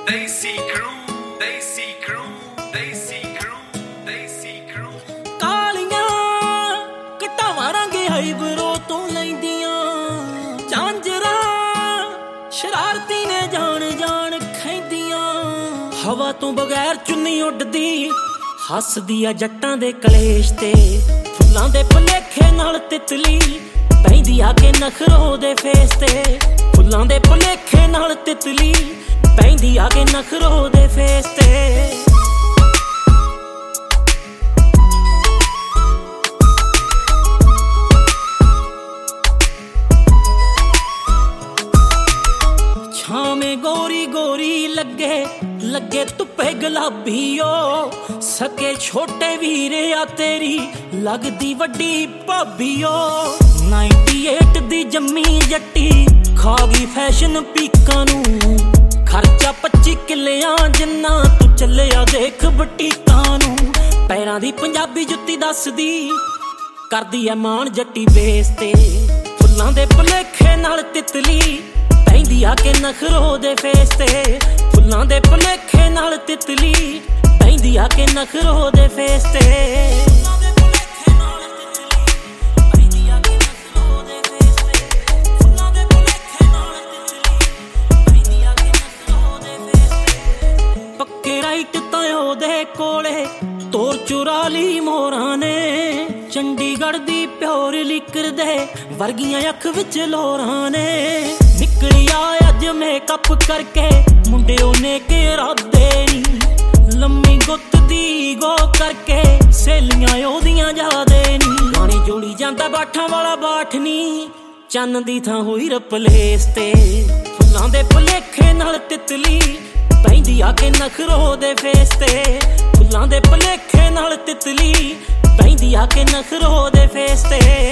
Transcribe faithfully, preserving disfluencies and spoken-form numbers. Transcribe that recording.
Desi crew, Desi crew, Desi crew, Desi crew. ਕਾਲੀਆਂ ਘਟਾਵਾਂ ਰੰਗ ਹਾਈਬਰੋ ਤੋਂ ਲੈਂਦੀਆਂ ਝਾਂਜਰਾਂ ਸ਼ਰਾਰਤੀ ਨੇ ਜਾਣ ਜਾਣ ਖੈਂਦੀਆਂ ਹਵਾ ਤੋਂ ਬਗੈਰ ਚੁੰਨੀ ਉੱਡਦੀ ਹੱਸਦੀ ਆ ਜੱਟਾਂ ਦੇ ਕਲੇਸ਼ ਤੇ ਫੁੱਲਾਂ ਦੇ ਭੁਲੇਖੇ ਨਾਲ ਤਿਤਲੀ ਪੈਂਦੀ ਆ ਕੇ ਨਖਰੋ ਦੇ ਫੇਸ ਤੇ ਫੁੱਲਾਂ ਦੇ ਭੁਲੇਖੇ ਨਾਲ ਤਿਤਲੀ ਪੈਂਦੀ ਆ ਕੇ ਨਖਰੋ ਦੇ ਫੇਸ ਤੇ ਛਾਵੇਂ ਗੋਰੀ ਗੋਰੀ ਲੱਗੇ ਲੱਗੇ ਧੁੱਪੇ ਗੁਲਾਬੀਓ ਸਕੇ ਛੋਟੇ ਵੀਰੇ ਆ ਤੇਰੀ ਲੱਗਦੀ ਵੱਡੀ ਭਾਬੀਓ ਨਾਈਨਟੀ ਏਟ ਦੀ ਜੰਮੀ ਜੱਟੀ ਖਾ ਗਈ ਫੈਸ਼ਨ ਪੀਕਾਂ ਨੂੰ ਖਰਚਾ ਪੱਚੀ ਕਿੱਲਿਆਂ ਜਿੰਨਾ ਤੂੰ ਚੱਲਿਆ ਦੇਖ ਬਟੀਕਾਂ ਨੂੰ ਪੈਰਾਂ ਦੀ ਪੰਜਾਬੀ ਜੁੱਤੀ ਦੱਸਦੀ ਕਰਦੀ ਐ ਮਾਣ ਜੱਟੀ ਬੇਸ ਤੇ ਫੁੱਲਾਂ ਦੇ ਭੁਲੇਖੇ ਨਾਲ ਤਿਤਲੀ ਪੈਂਦੀ ਆ ਕੇ ਨਖਰੋ ਦੇ ਫੇਸ ਤੇ ਫੁੱਲਾਂ ਦੇ ਭੁਲੇਖੇ ਨਾਲ ਤਿਤਲੀ ਪੈਂਦੀ ਆ ਕੇ ਨਖਰੋ ਦੇ ਫੇਸ ਤੇ ਪੱਕੇ ਰਾਈਟ ਤਾਂ ਉਹਦੇ ਕੋਲੇ ਤੋਰ ਚੁਰਾ ਲਈ ਮੋਰਾਂ ਨੇ ਚੰਡੀਗੜ੍ਹ ਦੀ ਪਿਓਰ ਲਿਕਰ ਦੇ ਵਰਗੀਆਂ ਅੱਖ ਵਿੱਚ ਲੋਰਾਂ ਨੇ ਨਿਕਲਿਆ ਅੱਜ ਮੇਕਅਪ ਕਰਕੇ ਮੁੰਡੇ ਉਹਨੇ ਕੇ ਰਾਦੇ ਨੀ ਲੰਮੀ ਗੁੱਤ ਦੀ ਗੋ ਕਰਕੇ ਸੇਲੀਆਂ ਉਹਦੀਆਂ ਜਾਦੇ ਨੀ ਗਾਣੇ ਜੋੜੀ ਜਾਂਦਾ ਬਾਠਾਂ ਵਾਲਾ ਬਾਠ ਨੀ ਚੰਨ ਦੀ ਥਾਂ ਹੋਈ ਰਪਲੇਸ ਤੇ ਫੁੱਲਾਂ ਦੇ ਭੁਲੇਖੇ ਨਾਲ ਤਿਤਲੀ ਪੈਂਦੀ ਆ ਕੇ ਨਖਰੋ ਦੇ ਫੇਸ ਤੇ ਫੁੱਲਾਂ ਦੇ ਭੁਲੇਖੇ ਨਾਲ ਤਿਤਲੀ ਪੈਂਦੀ ਆ ਕੇ ਨਖਰੋ ਦੇ ਫੇਸ ਤੇ